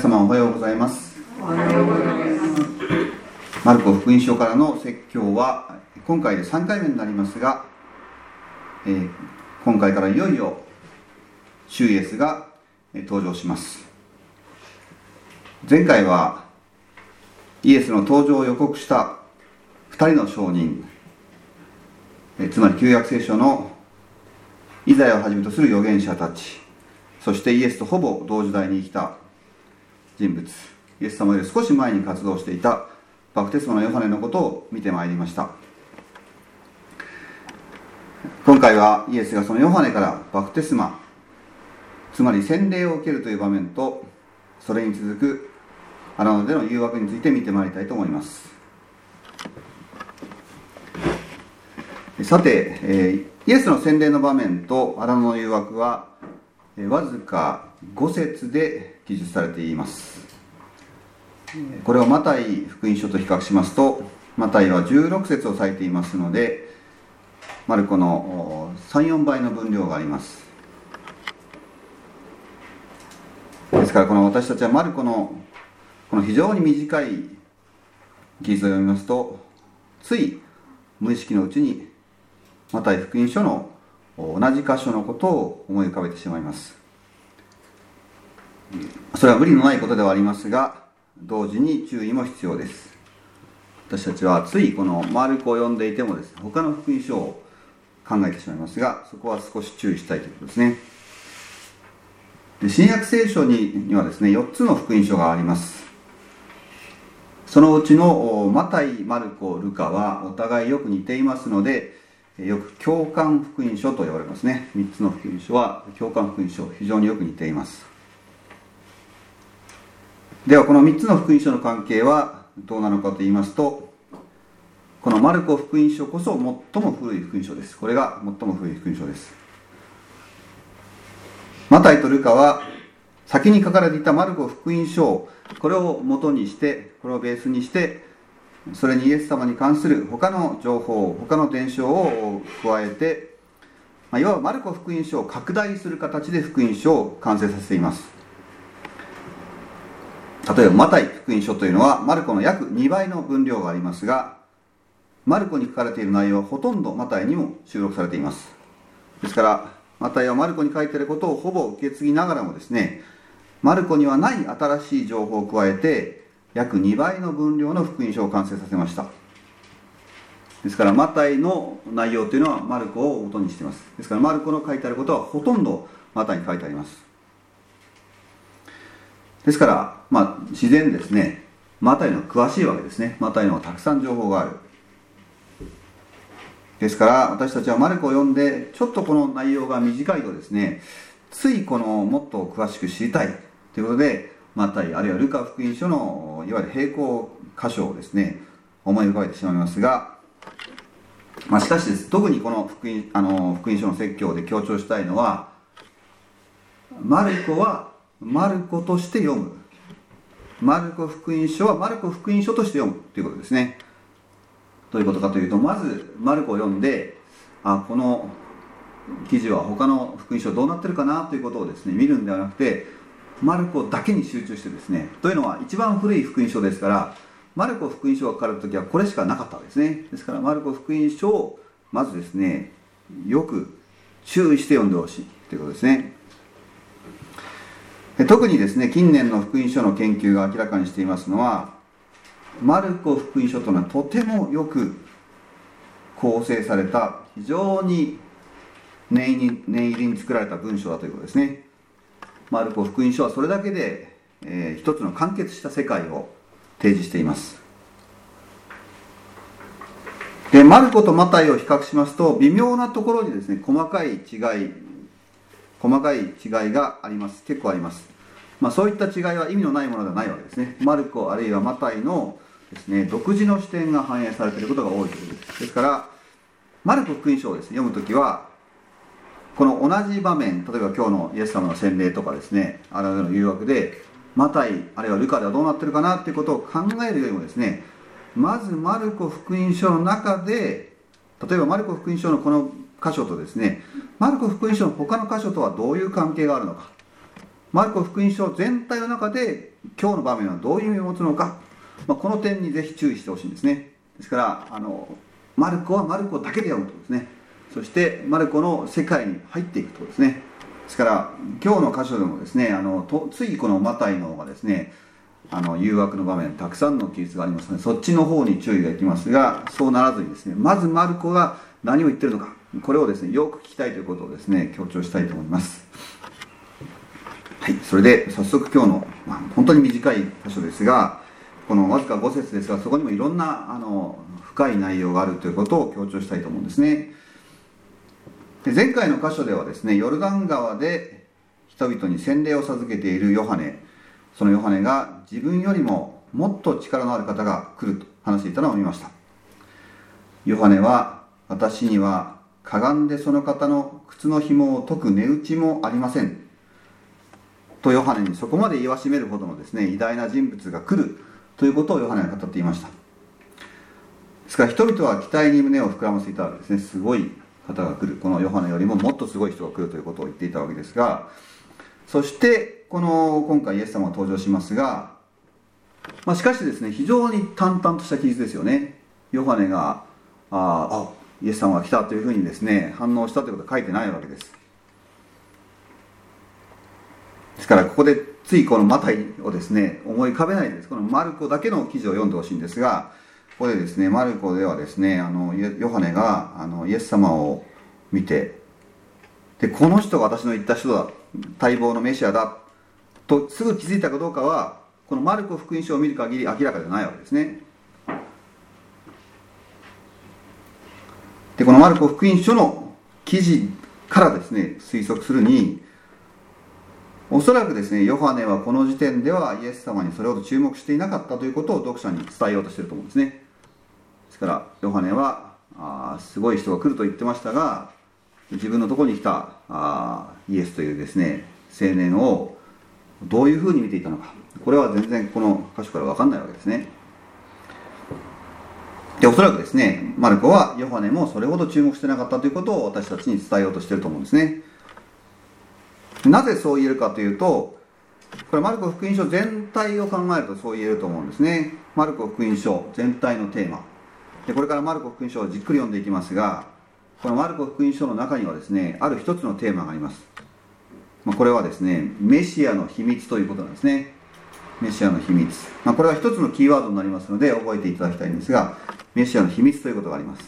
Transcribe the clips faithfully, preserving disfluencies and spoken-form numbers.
様おはようございます。 おはようございます。 マルコ福音書からの説教は今回でさんかいめになりますが、えー、今回からいよいよ主イエスが登場します。前回はイエスの登場を予告したふたりの証人、えー、つまり旧約聖書のイザヤをはじめとする預言者たち、そしてイエスとほぼ同時代に生きた人物、イエス様より少し前に活動していたバプテスマのヨハネのことを見てまいりました。今回はイエスがそのヨハネからバプテスマ、つまり洗礼を受けるという場面と、それに続く荒野での誘惑について見てまいりたいと思います。さて、えー、イエスの洗礼の場面と荒野の誘惑はわずかご節で記述されています。これをマタイ福音書と比較しますと、マタイはじゅうろく節を割いていますので、マルコのさん、よんばいの分量があります。ですからこの私たちはマルコのこの非常に短い記述を読みますと、つい無意識のうちにマタイ福音書の同じ箇所のことを思い浮かべてしまいます。それは無理のないことではありますが、同時に注意も必要です。私たちはついこのマルコを読んでいてもですね、他の福音書を考えてしまいますが、そこは少し注意したいということですね。で、新約聖書 に, にはですね、よっつの福音書があります。そのうちのマタイ、マルコ、ルカはお互いよく似ていますので、よく共感福音書と呼ばれますね。みっつの福音書は共感福音書、非常によく似ています。ではこのみっつの福音書の関係はどうなのかと言いますと、このマルコ福音書こそ最も古い福音書です。これが最も古い福音書です。マタイとルカは先に書かれていたマルコ福音書、これを元にして、これをベースにして、それにイエス様に関する他の情報、他の伝承を加えて、まあ、いわばマルコ福音書を拡大する形で福音書を完成させています。例えばマタイ福音書というのはマルコの約にばいの分量がありますが、マルコに書かれている内容はほとんどマタイにも収録されています。ですからマタイはマルコに書いていることをほぼ受け継ぎながらもですね、マルコにはない新しい情報を加えて約にばいの分量の福音書を完成させました。ですからマタイの内容というのはマルコを元にしています。ですからマルコの書いてあることはほとんどマタイに書いてあります。ですから、まあ、自然ですね、マタイの詳しいわけですね。マタイのたくさん情報がある。ですから私たちはマルコを読んで、ちょっとこの内容が短いとですね、ついこのもっと詳しく知りたいということで、マタイあるいはルカ福音書のいわゆる並行箇所をですね、思い浮かべてしまいますが、まあ、しかしです、特にこの福音、あの福音書の説教で強調したいのは、マルコはマルコとして読む、マルコ福音書はマルコ福音書として読むということですね。どういうことかというと、まずマルコを読んで、あ、この記事は他の福音書どうなってるかなということをですね、見るんではなくて、マルコだけに集中してですね、というのは一番古い福音書ですから、マルコ福音書が書かれた時はこれしかなかったわけですね。ですからマルコ福音書をまずですね、よく注意して読んでほしいということですね。特にですね、近年の福音書の研究が明らかにしていますのは、マルコ福音書というのはとてもよく構成された、非常に念入り念入りに作られた文章だということですね。マルコ福音書はそれだけで、えー、一つの完結した世界を提示しています。で、マルコとマタイを比較しますと、微妙なところにですね、細かい違い細かい違いがあります。結構あります。まあ、そういった違いは意味のないものではないわけですね。マルコあるいはマタイのですね、独自の視点が反映されていることが多いということです。ですからマルコ福音書をですね、読むときは、この同じ場面、例えば今日のイエス様の洗礼とかですね、あらゆる誘惑でマタイあるいはルカではどうなっているかなということを考えるよりもですね、まずマルコ福音書の中で、例えばマルコ福音書のこの箇所とですね、マルコ福音書の他の箇所とはどういう関係があるのか、 マルコ福音書全体の中で今日の場面はどういう意味を持つのか、まあ、この点にぜひ注意してほしいんですね。ですからあのマルコはマルコだけで読むとですね、そしてマルコの世界に入っていくとですね。ですから今日の箇所でもですね、あのとついこのマタイの方がですね、あの誘惑の場面たくさんの記述がありますので、そっちの方に注意がいきますが、そうならずにですね、まずマルコが何を言ってるのか、これをですねよく聞きたいということをですね強調したいと思います。はい、それで早速今日の、まあ、本当に短い箇所ですが、このわずかご節ですが、そこにもいろんなあの深い内容があるということを強調したいと思うんですね。で前回の箇所ではですね、ヨルダン川で人々に洗礼を授けているヨハネ、そのヨハネが自分よりももっと力のある方が来ると話していたのを見ました。ヨハネは、私にはかがんでその方の靴の紐を解く値打ちもありませんとヨハネにそこまで言わしめるほどのですね偉大な人物が来るということをヨハネが語っていました。ですから人々は期待に胸を膨らませていたわけですね。すごい方が来る、このヨハネよりももっとすごい人が来るということを言っていたわけですが、そしてこの今回イエス様が登場しますが、まあ、しかしですね非常に淡々とした記述ですよね。ヨハネがああイエス様が来たというふうにですね反応したということは書いてないわけです。ですからここでついこのマタイをですね思い浮かべないでです、このマルコだけの記事を読んでほしいんですが、ここでですねマルコではですねあのヨハネがあのイエス様を見て、でこの人が私の言った人だ、待望のメシアだとすぐ気づいたかどうかはこのマルコ福音書を見る限り明らかではないわけですね。でこのマルコ福音書の記事からですね推測するに、おそらくですねヨハネはこの時点ではイエス様にそれほど注目していなかったということを読者に伝えようとしていると思うんですね。ですからヨハネはあすごい人が来ると言ってましたが、自分のところに来たあイエスというですね青年をどういうふうに見ていたのか、これは全然この箇所から分かんないわけですね。でおそらくですねマルコはヨハネもそれほど注目してなかったということを私たちに伝えようとしていると思うんですね。なぜそう言えるかというと、これマルコ福音書全体を考えるとそう言えると思うんですね。マルコ福音書全体のテーマで、これからマルコ福音書をじっくり読んでいきますが、このマルコ福音書の中にはですねある一つのテーマがあります。まあ、これはですねメシアの秘密ということなんですね。メシアの秘密、まあ、これは一つのキーワードになりますので覚えていただきたいんですが、メシアの秘密ということがあります。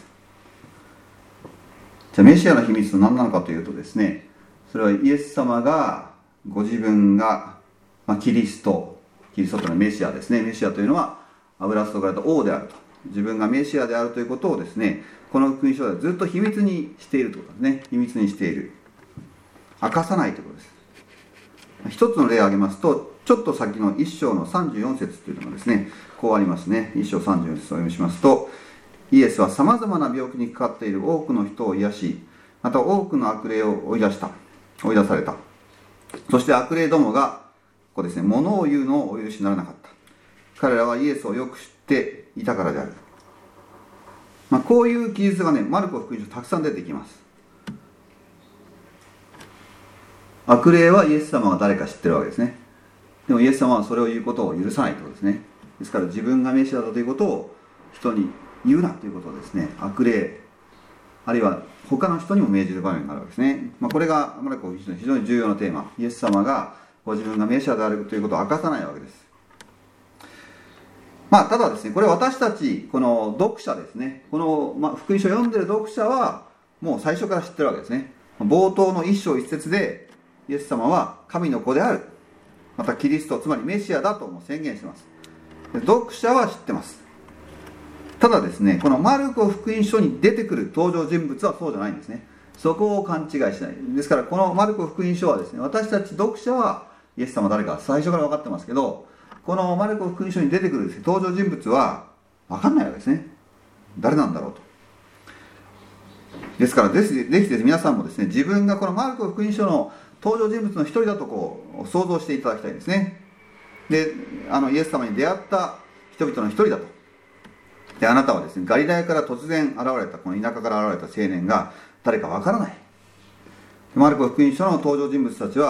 じゃあメシアの秘密と何なのかというとですね、それはイエス様がご自分が、まあ、キリストキリストというのはメシアですね。メシアというのは油注がれた王であると、自分がメシアであるということをですねこの福音書ではずっと秘密にしているということですね。秘密にしている、明かさないということです。一つの例を挙げますと、ちょっと先の一章のさんじゅうよん節というのがですねこうありますね。一章さんじゅうよん節をお読みしますと、イエスはさまざまな病気にかかっている多くの人を癒し、また多くの悪霊を追い出した追い出された。そして悪霊どもがここですね物を言うのをお許しにならなかった。彼らはイエスをよく知っていたからである。まあ、こういう記述がねマルコ福音書たくさん出てきます。悪霊はイエス様が誰か知ってるわけですね。でもイエス様はそれを言うことを許さないということですね。ですから自分がメシアだということを人に言うなということをですね悪霊あるいは他の人にも命じる場面があるわけですね。まあ、これがマルコ福音書の非常に重要なテーマ、イエス様がご自分がメシアであるということを明かさないわけです。まあ、ただですねこれ私たちこの読者ですね、この、まあ、福音書を読んでいる読者はもう最初から知ってるわけですね。冒頭の一章一節でイエス様は神の子である、またキリストつまりメシアだとも宣言しています。読者は知ってます。ただですねこのマルコ福音書に出てくる登場人物はそうじゃないんですね。そこを勘違いしない。ですからこのマルコ福音書はですね、私たち読者はイエス様は誰か最初から分かってますけど、このマルコ福音書に出てくる登場人物は分かんないわけですね。誰なんだろうと。ですからぜひぜひ皆さんもですね自分がこのマルコ福音書の登場人物の一人だとこう想像していただきたいですね。であのイエス様に出会った人々の一人だと。であなたはですねガリラヤから突然現れたこの田舎から現れた青年が誰かわからない。マルコ福音書の登場人物たちは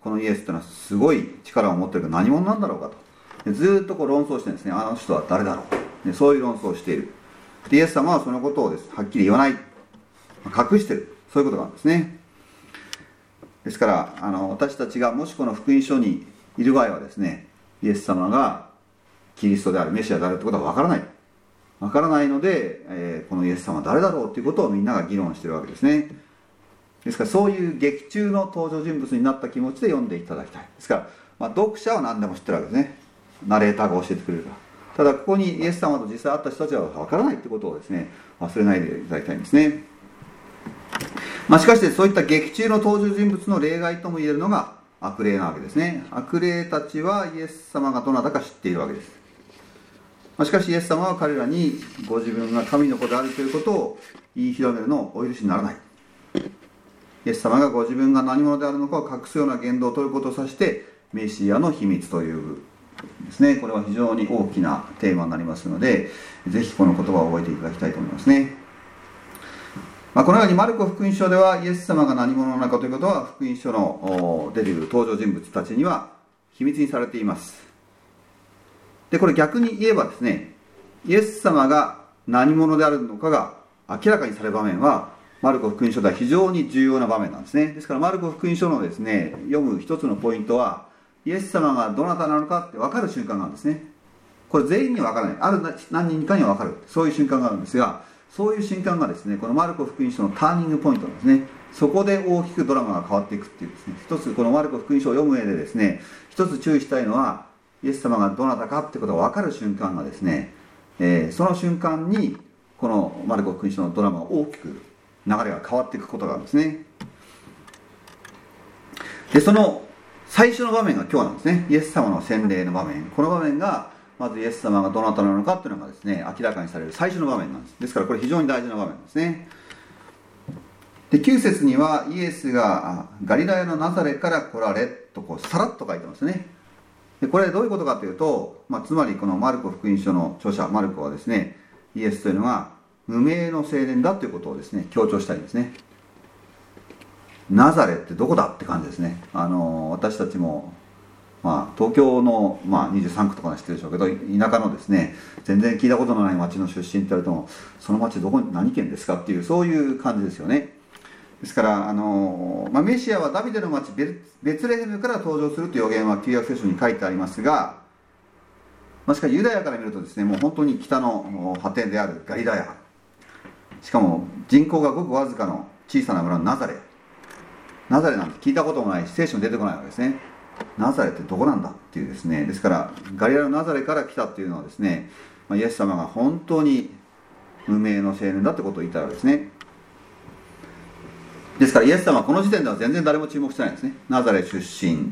このイエスというのはすごい力を持っているが何者なんだろうかと。でずーっとこう論争してるんですね。あの人は誰だろう。でそういう論争をしている。でイエス様はそのことをです、はっきり言わない。隠している。そういうことなんですね。ですからあの私たちがもしこの福音書にいる場合はですね、イエス様がキリストである、メシアであるということは分からない。分からないので、えー、このイエス様は誰だろうということをみんなが議論しているわけですね。ですからそういう劇中の登場人物になった気持ちで読んでいただきたい。ですから、まあ、読者は何でも知ってるわけですね。ナレーターが教えてくれるから。ただここにイエス様と実際会った人たちは分からないということをですね、忘れないでいただきたいんですね。まあ、しかしそういった劇中の登場人物の例外とも言えるのが悪霊なわけですね。悪霊たちはイエス様がどなたか知っているわけです。まあ、しかしイエス様は彼らにご自分が神の子であるということを言い広めるのをお許しにならない。イエス様がご自分が何者であるのかを隠すような言動を取ることを指してメシアの秘密というですね、これは非常に大きなテーマになりますので、ぜひこの言葉を覚えていただきたいと思いますね。まあ、このようにマルコ福音書ではイエス様が何者なのかということは福音書の出てくる登場人物たちには秘密にされています。でこれ逆に言えばですね、イエス様が何者であるのかが明らかにされる場面はマルコ福音書では非常に重要な場面なんですね。ですからマルコ福音書のですね、読む一つのポイントはイエス様がどなたなのかって分かる瞬間なんですね。これ全員には分からない、ある何人かには分かる、そういう瞬間があるんですが、そういう瞬間がですね、このマルコ福音書のターニングポイントなんですね。そこで大きくドラマが変わっていくっていうですね、一つこのマルコ福音書を読む上でですね、一つ注意したいのはイエス様がどなたかってことが分かる瞬間がですね、えー、その瞬間にこのマルコ福音書のドラマが大きく流れが変わっていくことがあるんですね。でその最初の場面が今日なんですね。イエス様の洗礼の場面。この場面がまずイエス様がどなたなのかというのがですね、明らかにされる最初の場面なんです。ですからこれ非常に大事な場面ですね。できゅう節にはイエスがガリラヤのナザレから来られとこうさらっと書いてますね。でこれどういうことかというと、まあ、つまりこのマルコ福音書の著者マルコはですね、イエスというのが無名の青年だということをですね強調したいんですね。ナザレってどこだって感じですね。あの私たちも、まあ、東京の、まあ、にじゅうさんくとかは知ってるでしょうけど、田舎のですね全然聞いたことのない町の出身って言われても、その町どこ何県ですかっていう、そういう感じですよね。ですからあの、まあ、メシアはダビデの町ベツレヘムから登場するという予言は旧約聖書に書いてありますが、まあ、しかしユダヤから見るとですね、もう本当に北の果てであるガリラヤ、しかも人口がごくわずかの小さな村のナザレ、ナザレなんて聞いたこともないし聖書に出てこないわけですね。ナザレってどこなんだっていうですね、ですからガリラのナザレから来たっていうのはですね、まあ、イエス様が本当に無名の青年だってことを言ったわけですね。ですからイエス様はこの時点では全然誰も注目してないんですね。ナザレ出身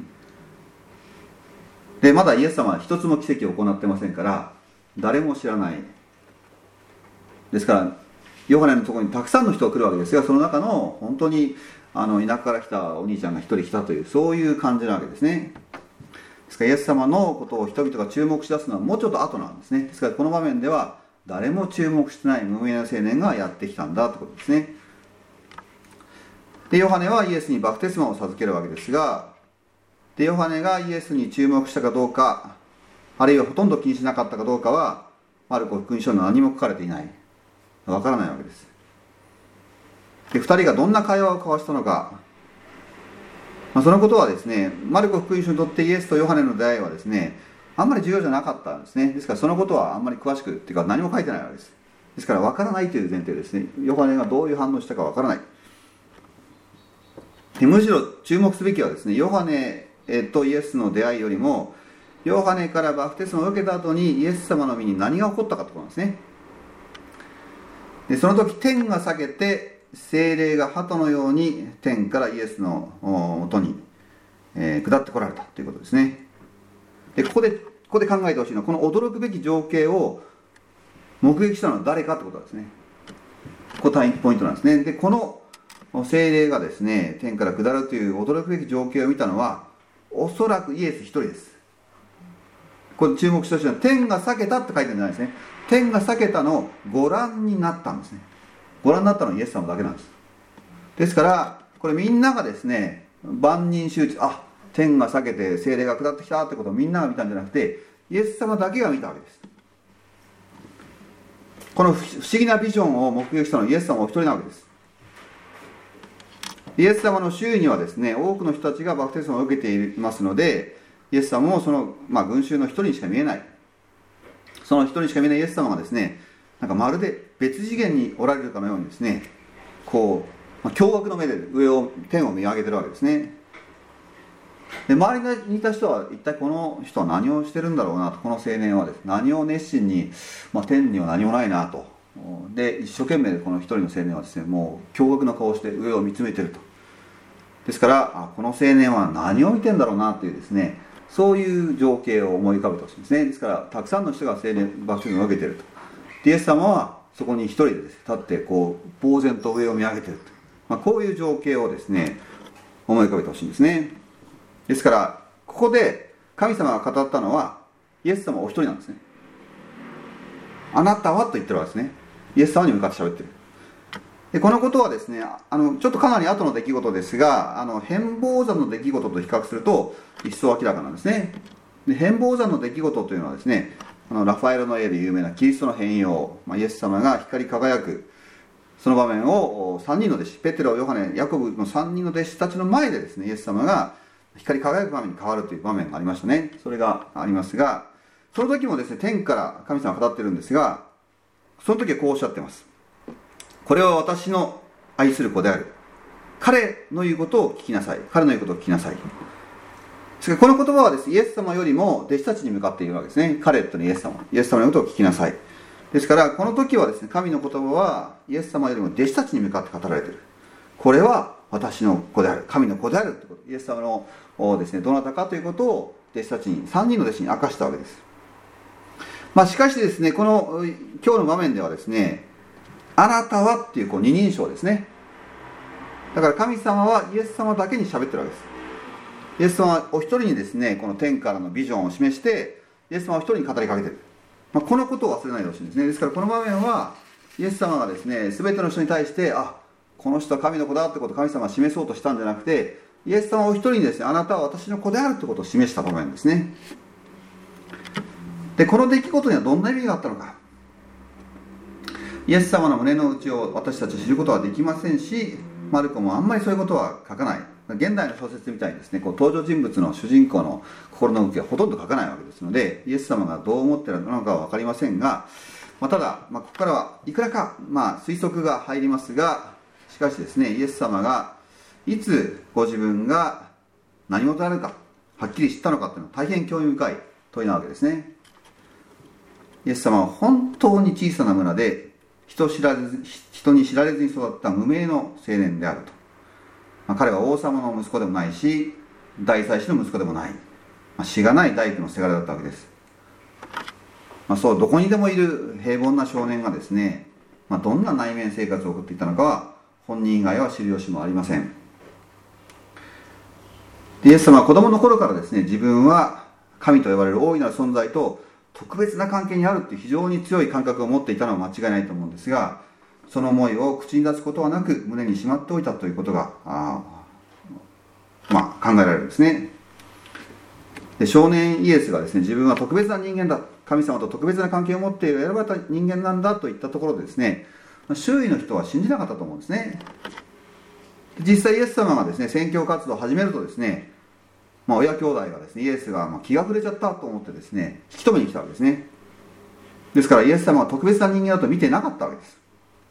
で、まだイエス様は一つも奇跡を行ってませんから誰も知らない。ですからヨハネのところにたくさんの人が来るわけですが、その中の本当にあの田舎から来たお兄ちゃんが一人来たという、そういう感じなわけですね。ですからイエス様のことを人々が注目しだすのはもうちょっと後なんですね。ですからこの場面では誰も注目してない無名な青年がやってきたんだということですね。でヨハネはイエスにバプテスマを授けるわけですが、でヨハネがイエスに注目したかどうか、あるいはほとんど気にしなかったかどうかはマルコ福音書に何も書かれていない、わからないわけです。でふたりがどんな会話を交わしたのか、まあ、そのことはですね、マルコ福音書にとってイエスとヨハネの出会いはですねあんまり重要じゃなかったんですね。ですからそのことはあんまり詳しくっていうか何も書いてないわけです。ですからわからないという前提ですね。ヨハネがどういう反応したかわからない。でむしろ注目すべきはですね、ヨハネとイエスの出会いよりもヨハネからバプテスマを受けた後にイエス様の身に何が起こったかということなんですね。でその時天が裂けて聖霊が鳩のように天からイエスのもとに、えー、下ってこられたということですね。でここでここで考えてほしいのは、この驚くべき情景を目撃したのは誰かということですね。ここがポイントなんですね。でこの聖霊がですね天から下るという驚くべき情景を見たのはおそらくイエス一人です。これ注目してほしいのは、天が裂けたって書いてるんじゃないですね。天が裂けたのをご覧になったんですね。ご覧になったのはイエス様だけなんです。ですからこれみんながですね万人周知、あ天が裂けて聖霊が下ってきたってことをみんなが見たんじゃなくて、イエス様だけが見たわけです。この不思議なビジョンを目撃したのはイエス様お一人なわけです。イエス様の周囲にはですね、多くの人たちがバプテスマを受けていますので、イエス様もその、まあ、群衆の一人にしか見えない、その一人にしか見えないイエス様がですね、なんかまるで別次元におられるかのようにですね、こう、まあ、驚愕の目で上を天を見上げてるわけですね。で、周りにいた人は一体この人は何をしてるんだろうなと、この青年はですね、何を熱心に、まあ、天には何もないなと、で一生懸命この一人の青年はですね、もう驚愕の顔をして上を見つめてると。ですから、あ、この青年は何を見てんだろうなというですね、そういう情景を思い浮かべてほしいんですね。ですからたくさんの人が青年バプテスマを受けていると。でイエス様はそこに一人でです、ね、立ってこう呆然と上を見上げていると、まあ、こういう情景をですね思い浮かべてほしいんですね。ですからここで神様が語ったのはイエス様お一人なんですね。あなたはと言ってるわけですね。イエス様に向かって喋ってる。でこのことはですね、あのちょっとかなり後の出来事ですが、あの変貌山の出来事と比較すると一層明らかなんですね。で変貌山の出来事というのはですね、あのラファエロの絵で有名なキリストの変容、まあ、イエス様が光り輝くその場面をさんにんの弟子、ペテロ、ヨハネ、ヤコブのさんにんの弟子たちの前でですね、イエス様が光り輝く場面に変わるという場面がありましたね。それがありますが、その時もですね、天から神様が語ってるんですが、その時はこうおっしゃってます。これは私の愛する子である。彼の言うことを聞きなさい。彼の言うことを聞きなさい。ですからこの言葉はですね、イエス様よりも弟子たちに向かっているわけですね。彼というのはイエス様。イエス様の言うことを聞きなさい。ですからこの時はですね、神の言葉はイエス様よりも弟子たちに向かって語られている。これは私の子である。神の子であるということ。イエス様のですね、どなたかということを弟子たちに、さんにんの弟子に明かしたわけです。まあしかしですね、この今日の場面ではですね、あなたはっていうこう二人称ですね。だから神様はイエス様だけに喋ってるわけです。イエス様はお一人にですね、この天からのビジョンを示して、イエス様はお一人に語りかけている。まあ、このことを忘れないでほしいんですね。ですからこの場面は、イエス様がですね、全ての人に対して、あ、この人は神の子だってことを神様が示そうとしたんじゃなくて、イエス様はお一人にですね、あなたは私の子であるということを示した場面ですね。で、この出来事にはどんな意味があったのか。イエス様の胸の内を私たち知ることはできませんし、マルコもあんまりそういうことは書かない。現代の小説みたいにですね、こう登場人物の主人公の心の動きはほとんど書かないわけですので、イエス様がどう思っているのかは分かりませんが、まあ、ただ、まあ、ここからはいくらか、まあ、推測が入りますが、しかしですね、イエス様がいつご自分が何事であるかはっきり知ったのかというのは大変興味深い問いなわけですね。イエス様は本当に小さな村で人知られず人に知られずに育った無名の青年であると。まあ、彼は王様の息子でもないし、大祭司の息子でもない、まあ、しがない大工のせがれだったわけです。まあ、そうどこにでもいる平凡な少年がですね、まあ、どんな内面生活を送っていたのかは本人以外は知る由もありません。でイエス様は子供の頃からですね、自分は神と呼ばれる大いなる存在と特別な関係にあるという非常に強い感覚を持っていたのは間違いないと思うんですが、その思いを口に出すことはなく胸にしまっておいたということがあ、まあ、考えられるんですね。で少年イエスがですね、自分は特別な人間だ、神様と特別な関係を持っている選ばれた人間なんだといったところでですね、周囲の人は信じなかったと思うんですね。実際イエス様がですね、宣教活動を始めるとですね、まあ、親兄弟がですね、イエスがまあ気が触れちゃったと思ってですね、引き止めに来たわけですね。ですからイエス様は特別な人間だと見てなかったわけです。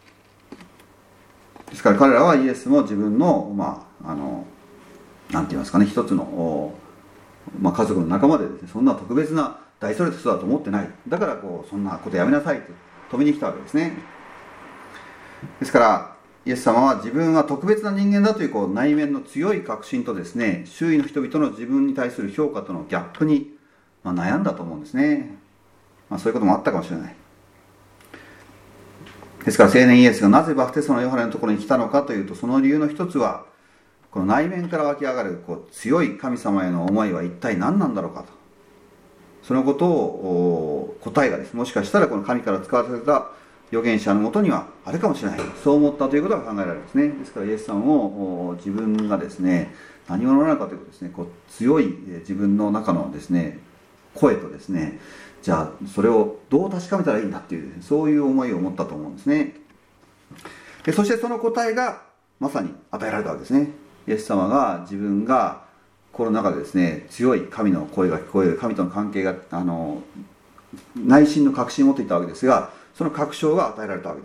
ですから彼らはイエスも自分の、まあ、あのなんて言いますかね、一つの、まあ、家族の仲間でですね、そんな特別な大それた人だと思ってない。だからこうそんなことやめなさいと止めに来たわけですね。ですからイエス様は自分は特別な人間だという、こう内面の強い確信とですね、周囲の人々の自分に対する評価とのギャップに、まあ、悩んだと思うんですね。まあ、そういうこともあったかもしれない。ですから青年イエスがなぜバプテスマのヨハネのところに来たのかというと、その理由の一つはこの内面から湧き上がるこう強い神様への思いは一体何なんだろうかと、そのことを答えがですね、もしかしたらこの神から使わされた預言者のもとにはあるかもしれない、そう思ったということが考えられるんですね。ですからイエス様も自分がですね何者なのかということですね、こう強い自分の中のですね声とですね、じゃあそれをどう確かめたらいいんだっていう、そういう思いを持ったと思うんですね。でそしてその答えがまさに与えられたわけですね。イエス様が自分がこの中でですね強い神の声が聞こえる、神との関係があの内心の確信を持っていたわけですが、その確証が与えられたわけです。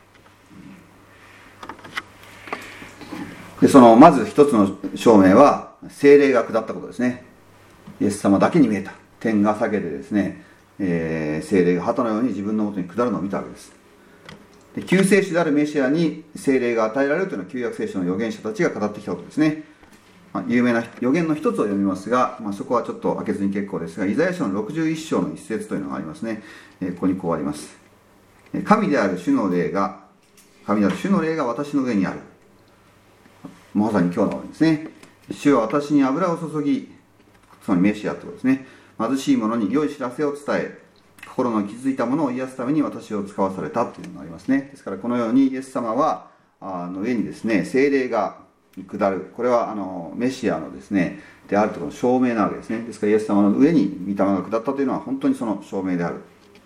でそのまず一つの証明は聖霊が下ったことですね。イエス様だけに見えた、天が裂けてですね、えー、聖霊が旗のように自分のもとに下るのを見たわけです。で救世主であるメシアに聖霊が与えられるというのは旧約聖書の預言者たちが語ってきたことですね。まあ、有名な預言の一つを読みますが、まあ、そこはちょっと開けずに結構ですが、イザヤ書のろくじゅういっ章の一節というのがありますね。えー、ここにこうあります。神である主の霊が神である主の霊が私の上にある。まさに今日のわけですね。主は私に油を注ぎ、つまりメシアということですね。貧しい者に良い知らせを伝え、心の傷ついたものを癒すために私を使わされたというのがありますね。ですからこのようにイエス様はあの上にですね聖霊が下る、これはあのメシアのですねであるというの証明なわけですね。ですからイエス様の上に御霊が下ったというのは本当にその証明である。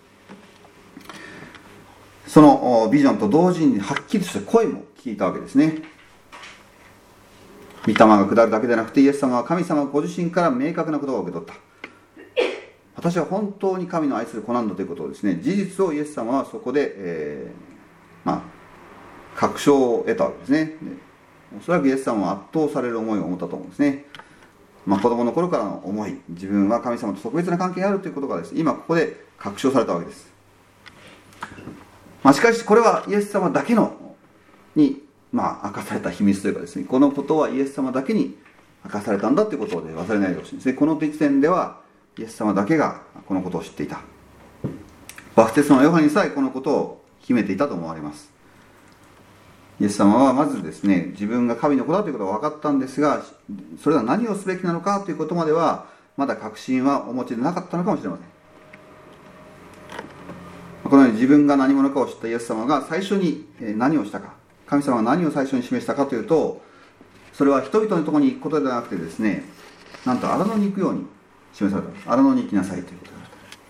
そのビジョンと同時にはっきりとした声も聞いたわけですね。御霊が下るだけでなくて、イエス様は神様ご自身から明確な言葉を受け取った。私は本当に神の愛する子なんだということをですね、事実をイエス様はそこで、えー、まあ確証を得たわけですね。おそらくイエス様は圧倒される思いを持ったと思うんですね。まあ、子供の頃からの思い、自分は神様と特別な関係があるということがですね、今ここで確証されたわけです。まあ、しかしこれはイエス様だけのに、まあ、明かされた秘密というかですね、このことはイエス様だけに明かされたんだということで忘れないでほしいんですね。この時点ではイエス様だけがこのことを知っていた。バプテスマのヨハネにさえこのことを秘めていたと思われます。イエス様はまずですね、自分が神の子だということが分かったんですが、それは何をすべきなのかということまではまだ確信はお持ちでなかったのかもしれません。このように自分が何者かを知ったイエス様が最初に何をしたか、神様が何を最初に示したかというと、それは人々のところに行くことではなくてですね、なんと荒野に行くように示された。荒野に行きなさいということであ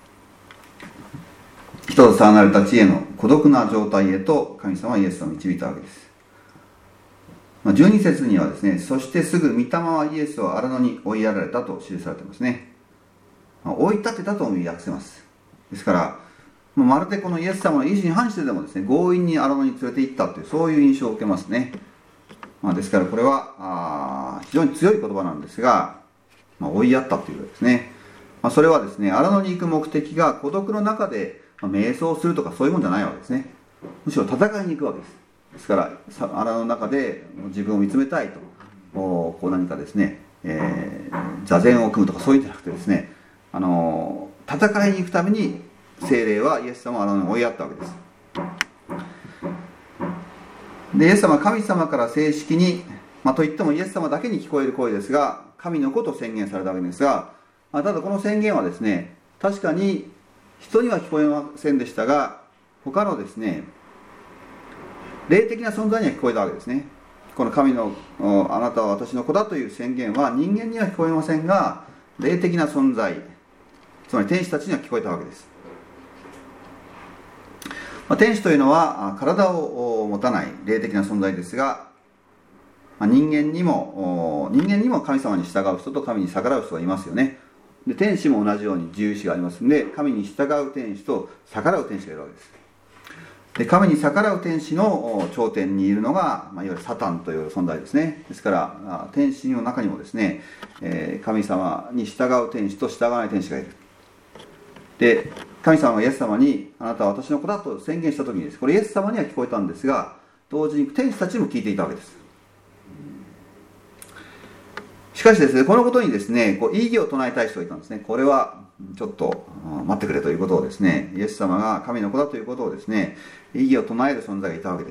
る。人と離れた地への孤独な状態へと神様はイエスを導いたわけです。じゅうに節にはですね、そしてすぐ御霊はイエスを荒野に追いやられたと記されていますね。追い立てたとも訳せます。ですからまるでこのイエス様の意思に反してでもですね、強引に荒野に連れて行ったという、そういう印象を受けますね。まあ、ですからこれはあ非常に強い言葉なんですが、まあ、追いやったということですね。まあ、それはですね、荒野に行く目的が孤独の中で瞑想するとかそういうもんじゃないわけですね。むしろ戦いに行くわけです。ですから荒野の中で自分を見つめたいと、こう何かですね、えー、座禅を組むとかそういうんじゃなくてですね、あの戦いに行くために聖霊はイエス様を荒野に追いやったわけです。でイエス様は神様から正式に、まあ、といってもイエス様だけに聞こえる声ですが、神の子と宣言されたわけですが、まあ、ただこの宣言はですね、確かに人には聞こえませんでしたが、他のですね霊的な存在には聞こえたわけですね。この神のあなたは私の子だという宣言は人間には聞こえませんが、霊的な存在、つまり天使たちには聞こえたわけです。まあ、天使というのは体を持たない霊的な存在ですが、まあ、人間にも人間にも神様に従う人と神に逆らう人がいますよね。で天使も同じように自由意志がありますので、神に従う天使と逆らう天使がいるわけです。で神に逆らう天使の頂点にいるのが、まあ、いわゆるサタンという存在ですね。ですから天使の中にもですね、えー、神様に従う天使と従わない天使がいる。で神様がイエス様にあなたは私の子だと宣言した時にです、これイエス様には聞こえたんですが、同時に天使たちも聞いていたわけです。しかしですね、このことにですね、こう異議を唱えたい人がいたんですね。これはちょっと待ってくれということをですね、イエス様が神の子だということをですね、異議を唱える存在がいたわけです。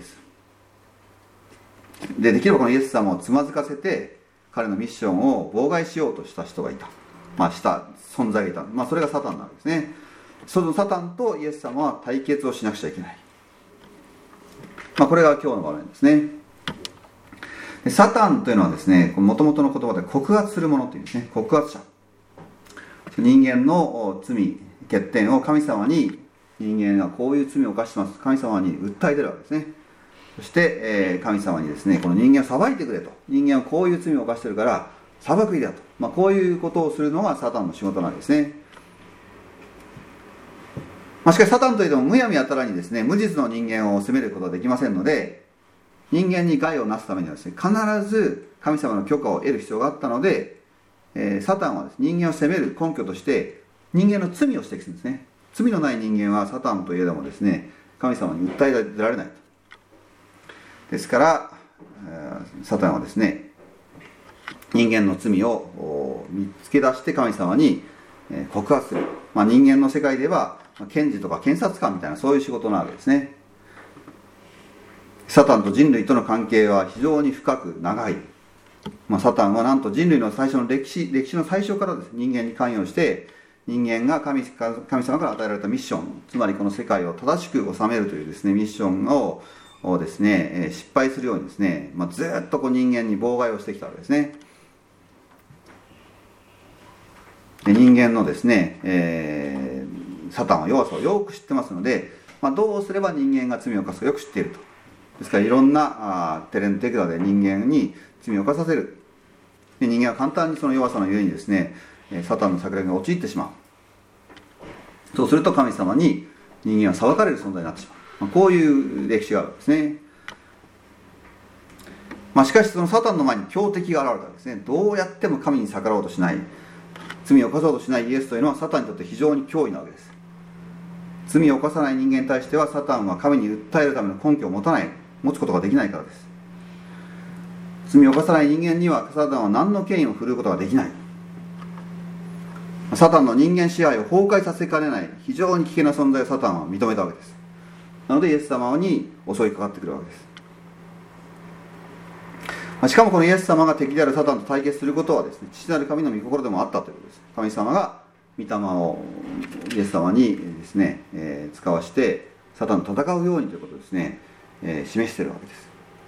でできればこのイエス様をつまずかせて彼のミッションを妨害しようとした人がいた、まあした存在がいた、まあ、それがサタンなわけですね。そのサタンとイエス様は対決をしなくちゃいけない。 まあ、これが今日の場面ですね。でサタンというのはですね、もともとの言葉で告発するものというんですね。告発者、人間の罪欠点を神様に、人間がこういう罪を犯してます、神様に訴え出るわけですね。そして、えー、神様にですね、この人間を裁いてくれと、人間はこういう罪を犯してるから裁くべきだと、まあ、こういうことをするのがサタンの仕事なんですね。まあ、しかしサタンといってもむやみやたらにですね、無実の人間を責めることはできませんので、人間に害をなすためにはですね、必ず神様の許可を得る必要があったので、えー、サタンはです、ね、人間を責める根拠として人間の罪を指摘するんですね。罪のない人間はサタンといえどもですね、神様に訴えられないと。ですから、えー、サタンはですね、人間の罪を見つけ出して神様に告発する、まあ、人間の世界では検事とか検察官みたいな、そういう仕事なわけですね。サタンと人類との関係は非常に深く長い。まあ、サタンはなんと人類の最初の歴史歴史の最初からです、人間に関与して人間が 神, 神様から与えられたミッション、つまりこの世界を正しく治めるというですねミッションををですね失敗するようにですね、まあ、ずっとこう人間に妨害をしてきたわけですね。で人間のですね、えー、サタンは弱さをよく知ってますので、まあ、どうすれば人間が罪を犯すかよく知っていると。ですからいろんなあ手練手管で人間に罪を犯させる。で人間は簡単にその弱さのゆえにですね、サタンの策略に陥ってしまう。そうすると神様に人間は裁かれる存在になってしまう、まあ、こういう歴史があるんですね。まあ、しかしそのサタンの前に強敵が現れたわけですね。どうやっても神に逆らおうとしない、罪を犯そうとしないイエスというのはサタンにとって非常に脅威なわけです。罪を犯さない人間に対してはサタンは神に訴えるための根拠を持たない、持つことができないからです。罪を犯さない人間にはサタンは何の権威を振るうことができない。サタンの人間支配を崩壊させかねない非常に危険な存在をサタンは認めたわけです。なのでイエス様に襲いかかってくるわけです。しかもこのイエス様が敵であるサタンと対決することはですね、父なる神の御心でもあったということです。神様が御霊をイエス様にですね、えー、使わしてサタンと戦うようにということをですね、えー、示しているわけです。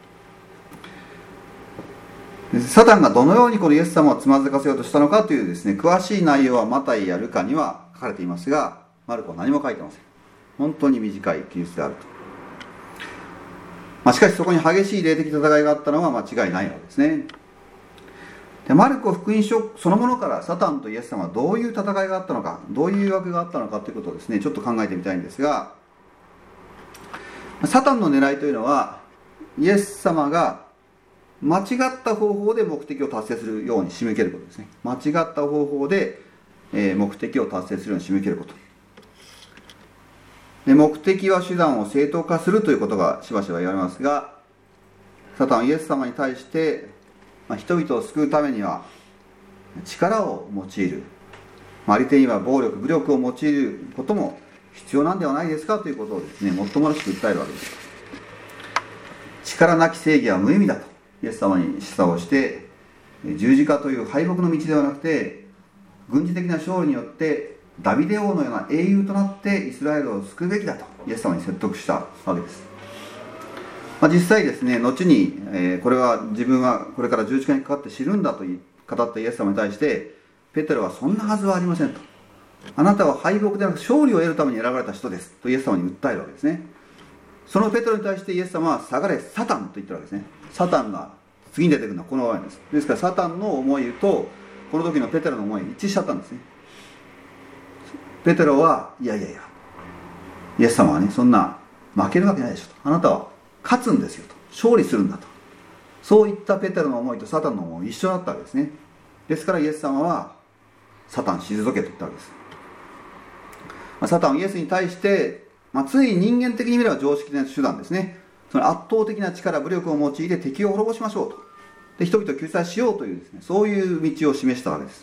サタンがどのようにこのイエス様をつまずかせようとしたのかというですね、詳しい内容はマタイやルカには書かれていますが、マルコは何も書いてません。本当に短い記述であると。まあ、しかしそこに激しい霊的戦いがあったのは間違いないわけですね。でマルコ福音書そのものからサタンとイエス様はどういう戦いがあったのか、どういう誘惑があったのかということをですね、ちょっと考えてみたいんですが、サタンの狙いというのはイエス様が間違った方法で目的を達成するように仕向けることですね。間違った方法で目的を達成するように仕向けることで、目的は手段を正当化するということがしばしば言われますが、サタンはイエス様に対して、まあ、人々を救うためには力を用いる、まあ、ありていには暴力武力を用いることも必要なんではないですかということをですね、もっともらしく訴えるわけです。力なき正義は無意味だとイエス様に示唆をして、十字架という敗北の道ではなくて軍事的な勝利によってダビデ王のような英雄となってイスラエルを救うべきだとイエス様に説得したわけです。まあ、実際ですね、後に、えー、これは自分はこれから十字架にかかって死ぬんだと語ったイエス様に対してペテロはそんなはずはありませんと、あなたは敗北ではなく勝利を得るために選ばれた人ですとイエス様に訴えるわけですね。そのペテロに対してイエス様は下がれサタンと言ってるわけですね。サタンが次に出てくるのはこの場面です。ですからサタンの思いとこの時のペテロの思いが一致しちゃったんですね。ペテロはいやいやいやイエス様はね、そんな負けるわけないでしょと、あなたは勝つんですよと、勝利するんだと、そういったペテロの思いとサタンの思い一緒だったわけですね。ですからイエス様はサタン退けと言ったわけです。まあ、サタンはイエスに対して、まあ、つい人間的に見れば常識的な手段ですね、その圧倒的な力武力を用いて敵を滅ぼしましょうと、で人々を救済しようというですね、そういう道を示したわけです。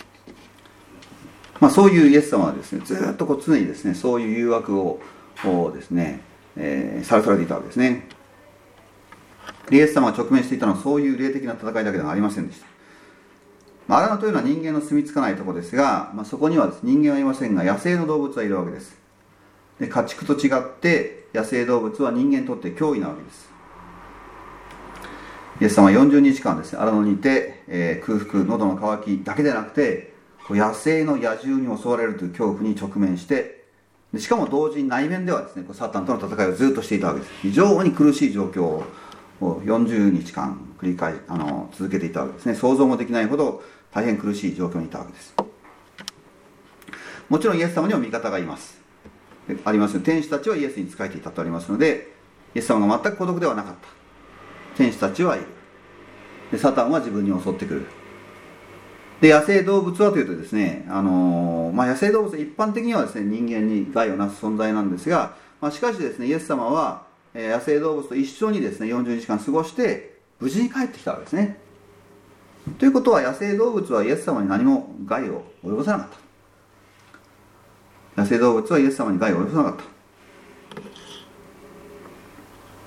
まあ、そういうイエス様はですね、ずっとこう常にですね、そういう誘惑をですね、えー、さらされていたわけですね。イエス様が直面していたのはそういう霊的な戦いだけではありませんでした。まあ、アラノというのは人間の住み着かないところですが、まあ、そこにはです、ね、人間はいませんが野生の動物はいるわけです。で家畜と違って野生動物は人間にとって脅威なわけです。イエス様はよんじゅうにちかんですね、荒野にいて、えー、空腹、喉の渇きだけでなくて、野生の野獣に襲われるという恐怖に直面して、でしかも同時に内面ではですね、サタンとの戦いをずっとしていたわけです。非常に苦しい状況をよんじゅうにちかん繰り返あの続けていたわけですね。想像もできないほど大変苦しい状況にいたわけです。もちろんイエス様には味方がいますあります。天使たちはイエスに仕えていたとありますので、イエス様が全く孤独ではなかった。天使たちはいる。でサタンは自分に襲ってくる。で野生動物はというとですね、あのーまあ、野生動物一般的にはですね、人間に害をなす存在なんですが、まあ、しかしですね、イエス様は、えー、野生動物と一緒にですねよんじゅうにちかん過ごして無事に帰ってきたわけですね。ということは、野生動物はイエス様に何も害を及ぼさなかった。野生動物はイエス様に害を及ぼさなかった。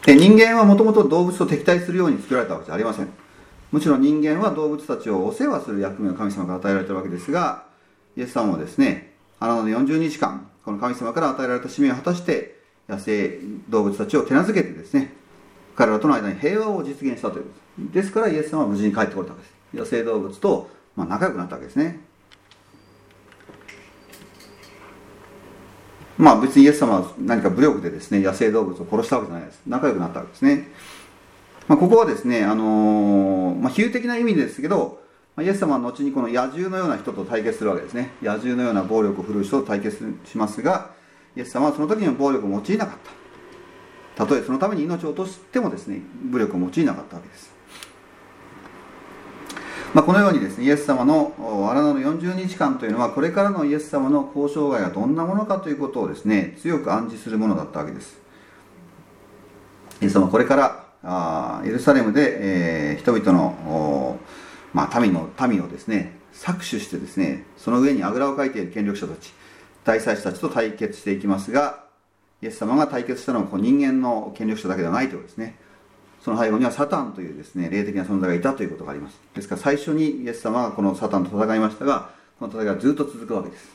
で人間はもともと動物と敵対するように作られたわけじゃありません。むしろ人間は動物たちをお世話する役目を神様から与えられているわけですが、イエス様もですね、あのよんじゅうにちかんこの神様から与えられた使命を果たして野生動物たちを手なずけてですね、彼らとの間に平和を実現したということです。からイエス様は無事に帰ってこれたわけです。野生動物と、まあ、仲良くなったわけですね。まあ別にイエス様は何か武力でですね野生動物を殺したわけじゃないです。仲良くなったわけですね。まあ、ここはですね、あのーまあ、比喩的な意味ですけど、イエス様は後にこの野獣のような人と対決するわけですね。野獣のような暴力を振るう人と対決しますが、イエス様はその時には暴力を用いなかった。たとえそのために命を落としてもですね、武力を用いなかったわけです。まあ、このようにですね、イエス様の荒野のよんじゅうにちかんというのは、これからのイエス様の交渉外がどんなものかということをですね、強く暗示するものだったわけです。イエス様はこれからあエルサレムで、えー、人々の、まあ、民の民をですね搾取してですね、その上にあぐらをかいている権力者たち、大祭司たちと対決していきますが、イエス様が対決したのはこう人間の権力者だけではないということですね。その背後にはサタンというですね霊的な存在がいたということがあります。ですから最初にイエス様がこのサタンと戦いましたが、この戦いがずっと続くわけです。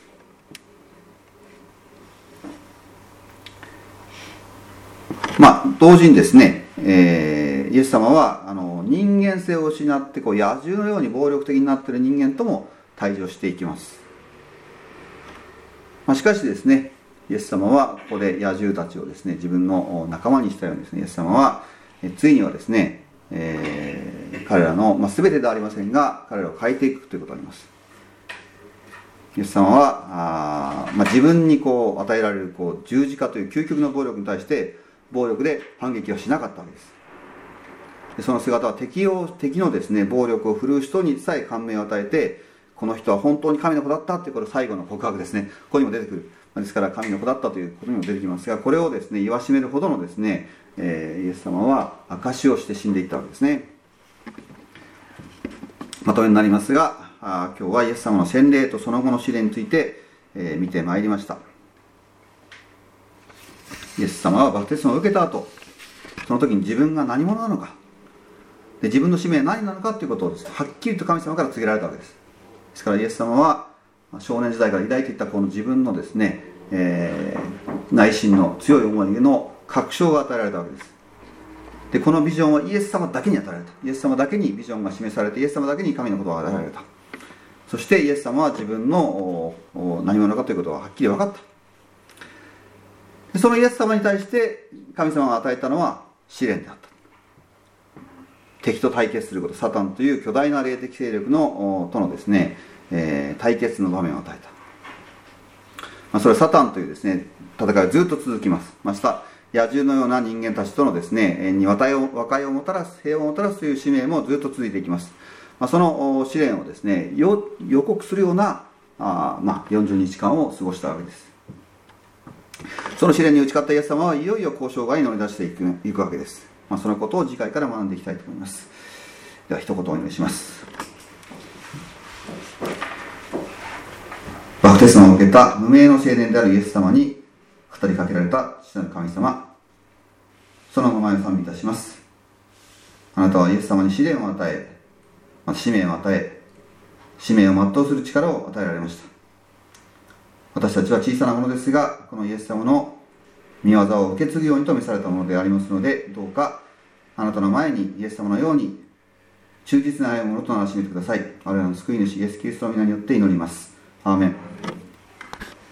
まあ同時にですね、えー、イエス様はあの人間性を失ってこう野獣のように暴力的になっている人間とも対峙をしていきます。まあ、しかしですね、イエス様はここで野獣たちをですね自分の仲間にしたようにですね、イエス様はついにはですね、えー、彼らの、まあ、全てではありませんが彼らを変えていくということがあります。イエス様はあ、まあ、自分にこう与えられるこう十字架という究極の暴力に対して暴力で反撃はしなかったわけです。でその姿は敵を敵のですね暴力を振るう人にさえ感銘を与えて、この人は本当に神の子だったというこれ最後の告白ですね、ここにも出てくる。ですから神の子だったということにも出てきますが、これをですね言わしめるほどのですね、えー、イエス様は証しをして死んでいったわけですね。まとめになりますが、あ今日はイエス様の洗礼とその後の試練について、えー、見てまいりました。イエス様はバプテスマを受けた後、その時に自分が何者なのか、で自分の使命は何なのかということをですねはっきりと神様から告げられたわけです。ですからイエス様は少年時代から抱いていたこの自分のですね、えー、内心の強い思いの確証が与えられたわけです。でこのビジョンはイエス様だけに与えられた。イエス様だけにビジョンが示されて、イエス様だけに神のことが与えられた。そしてイエス様は自分の何者かということがはっきり分かった。でそのイエス様に対して神様が与えたのは試練であった。敵と対決すること、サタンという巨大な霊的勢力のとのですね、えー、対決の場面を与えた。まあ、それはサタンというですね戦いはずっと続きます。また野獣のような人間たちとのですねに和解を和解をもたらす、平和をもたらすという使命もずっと続いていきます。まあ、その試練をですね予告するようなあ、まあ、よんじゅうにちかんを過ごしたわけです。その試練に打ち勝ったイエス様はいよいよ交渉外に乗り出していく、いくわけです。まあ、そのことを次回から学んでいきたいと思います。では一言お願いします。バプテスマを受けた無名の青年であるイエス様に語りかけられた父なる神様、その名前を賛美いたします。あなたはイエス様に試練を与え、また使命を与え、使命を全うする力を与えられました。私たちは小さなものですが、このイエス様の御業を受け継ぐようにと召されたものでありますので、どうかあなたの前にイエス様のように忠実な歩むものとならしめてください。我らの救い主イエスキリストの皆によって祈ります。アーメン。